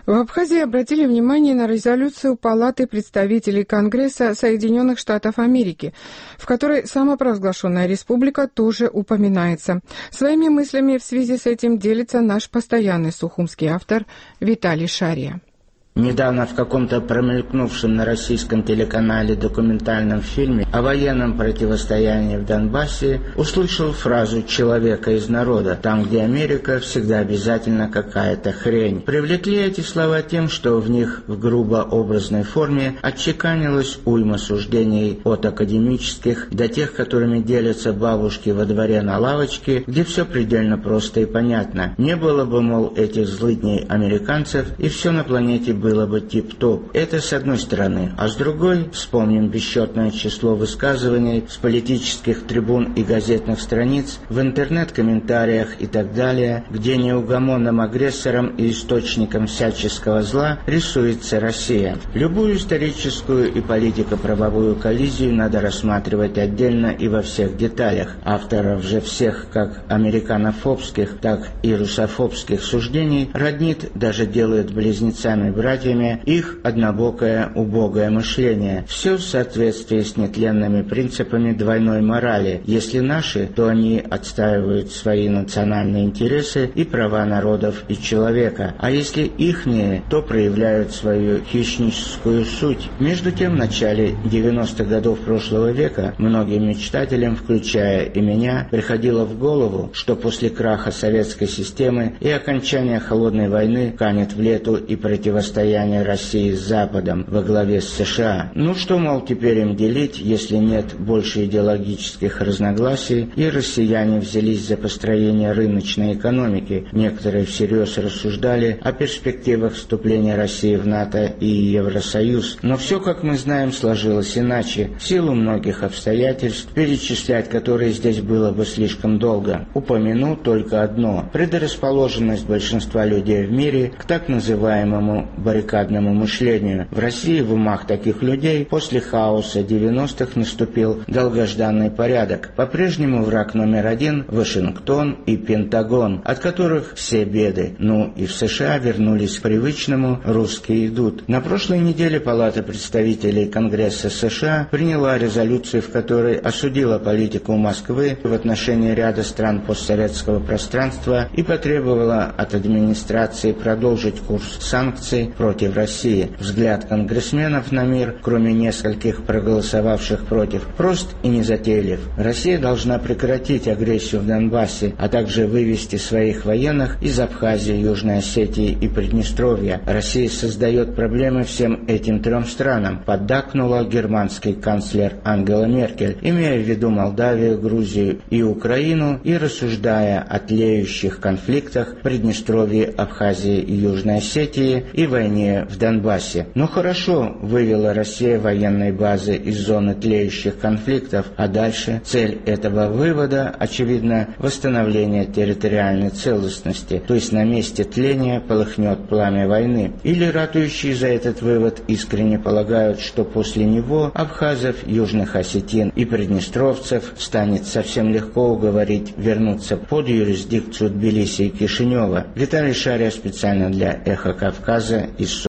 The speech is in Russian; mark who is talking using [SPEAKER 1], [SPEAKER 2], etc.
[SPEAKER 1] В Абхазии обратили внимание на резолюцию Палаты представителей Конгресса Соединенных Штатов Америки, в которой самопровозглашенная республика тоже упоминается. Своими мыслями в связи с этим делится наш постоянный сухумский автор Виталий Шария.
[SPEAKER 2] Недавно в каком-то промелькнувшем на российском телеканале документальном фильме о военном противостоянии в Донбассе услышал фразу «человека из народа», там, где Америка, всегда обязательно какая-то хрень. Привлекли эти слова тем, что в них в грубо-образной форме отчеканилась уйма суждений от академических до тех, которыми делятся бабушки во дворе на лавочке, где все предельно просто и понятно. Не было бы, мол, этих злыдней американцев, и все на планете было бы тип-топ. Это с одной стороны. А с другой, вспомним бесчетное число высказываний с политических трибун и газетных страниц, в интернет-комментариях и так далее, где неугомонным агрессором и источником всяческого зла рисуется Россия. Любую историческую и политико-правовую коллизию надо рассматривать отдельно и во всех деталях. Авторов же всех как американофобских, так и русофобских суждений роднит, даже делает близнецами братьями, их однобокое, убогое мышление. Все в соответствии с нетленными принципами двойной морали. Если наши, то они отстаивают свои национальные интересы и права народов и человека. А если ихние, то проявляют свою хищническую суть. Между тем, в начале 90-х годов прошлого века многим мечтателям, включая и меня, приходило в голову, что после краха советской системы и окончания холодной войны канет в лету и противостояние России с Западом во главе с США. Ну что, мол, теперь им делить, если нет больше идеологических разногласий, и россияне взялись за построение рыночной экономики. Некоторые всерьез рассуждали о перспективах вступления России в НАТО и Евросоюз. Но все, как мы знаем, сложилось иначе, в силу многих обстоятельств, перечислять которые здесь было бы слишком долго. Упомяну только одно: предрасположенность большинства людей в мире к так называемому баррикадному мышлению. В России в умах таких людей после хаоса 90-х наступил долгожданный порядок. По-прежнему враг номер один – Вашингтон и Пентагон, от которых все беды. Ну и в США вернулись к привычному «русские идут». На прошлой неделе Палата представителей Конгресса США приняла резолюцию, в которой осудила политику Москвы в отношении ряда стран постсоветского пространства и потребовала от администрации продолжить курс санкций против России. Взгляд конгрессменов на мир, кроме нескольких проголосовавших против, прост и незатейлив. Россия должна прекратить агрессию в Донбассе, а также вывести своих военных из Абхазии, Южной Осетии и Приднестровья. Россия создает проблемы всем этим трем странам, поддакнула германский канцлер Ангела Меркель, имея в виду Молдавию, Грузию и Украину, и рассуждая о тлеющих конфликтах в Приднестровье, Абхазии и Южной Осетии и войне в Донбассе. Но хорошо вывела Россия военные базы из зоны тлеющих конфликтов, а дальше цель этого вывода, очевидно, восстановление территориальной целостности, то есть на месте тления полыхнет пламя войны. Или ратующие за этот вывод искренне полагают, что после него абхазов, южных осетин и приднестровцев станет совсем легко уговорить вернуться под юрисдикцию Тбилиси и Кишинева. Виталий Шария специально для «Эхо Кавказа» из